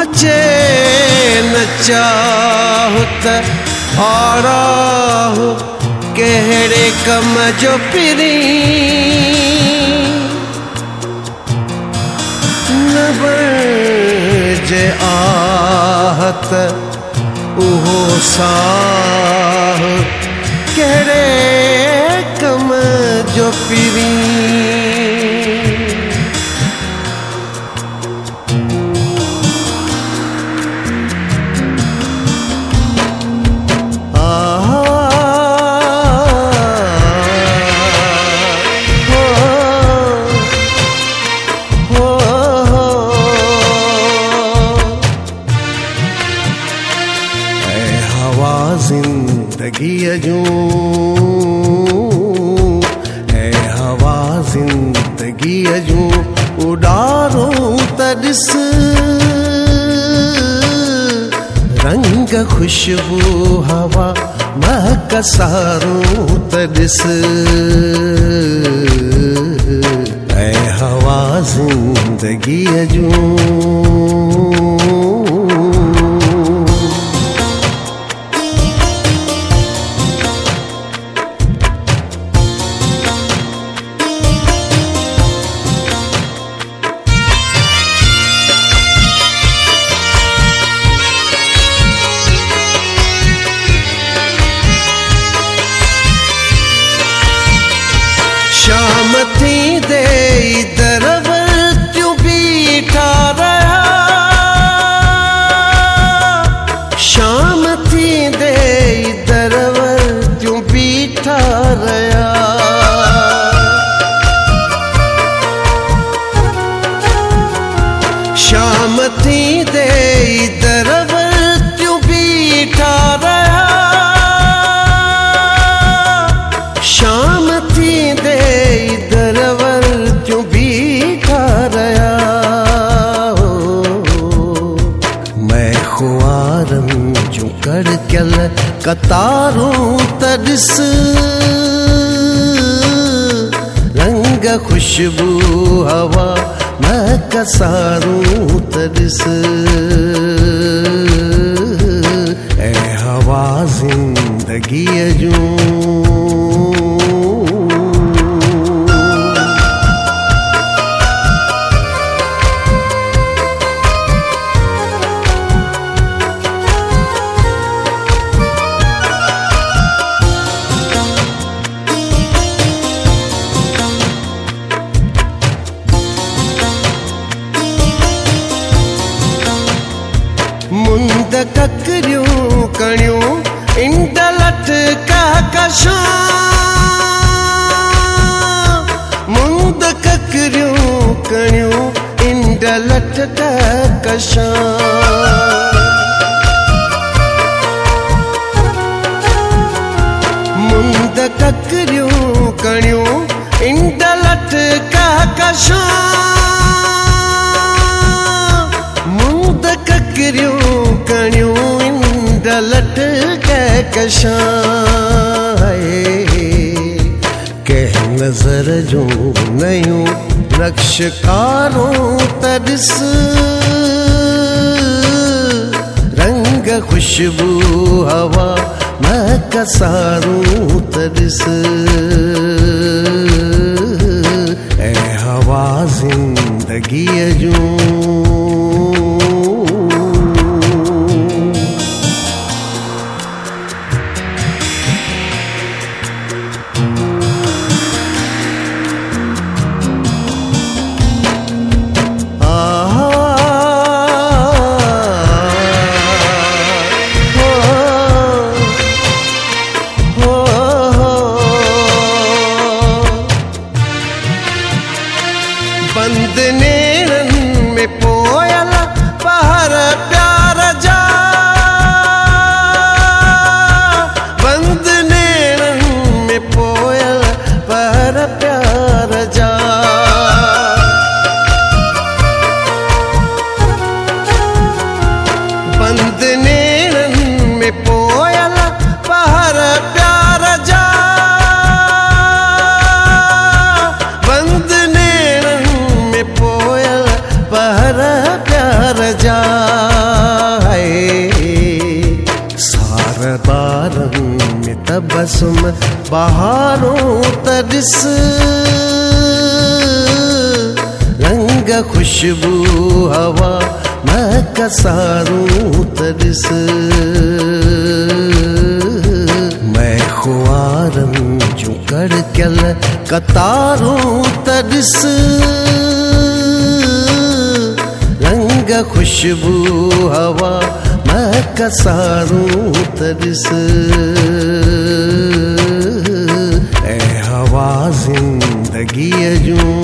अचे न चाहत आराह कहिड़े कम जो पिरी न बणिजे आहत उहो साह कहिड़े कम जो पिरी जिंदगी जूं है हवा जिंदगी जूं उडारूं त ॾिस रंग खुशबू हवा महक सारूं त ॾिस है हवा जिंदगी जूं शाम थी दे दरवतियूं बीठा रहा शाम थी दे दरवतियूं बीठा रहा शाम थी दे दरवतियूं बीठा रहा शाम थी दे दरवतियूं बीठा रहा मैं खुआरनि जूं कड़कियल कतारूं त ॾिस रंग खुशबू हवा महक सारूं त ॾिस ऐं हवा ज़िंदगीअ जूं मुंद ककरियूं कणियूं इंड लटका कशां मुंद ककरियूं कणियूं इंड लटका कशां मुंद ककरियूं कणियूं इंड लटका कशां मुंद ककरियूं कणियूं इंड लटका कशां कंहिं नज़र जूं नयूं नक्शकारूं त ॾिस रंग खुशबू हवा महक सारूं त ॾिस ऐं हवा ज़िंदगीअ जूं बंद नेरनि में पोयल पहर प्यार जा बंद नेरनि में पोयल पहर प्यार जा बंद नेरनि में पोयल पहर प्यार जा बंद पहर कसम बहारों तरिस रंग खुशबू हवा मैं कसारूं तरिस मैं खुआरम जो कर कल कतारूं तरिस रंग खुशबू हवा मैं कसारूं तरिस ए हवा जिंदगी जूं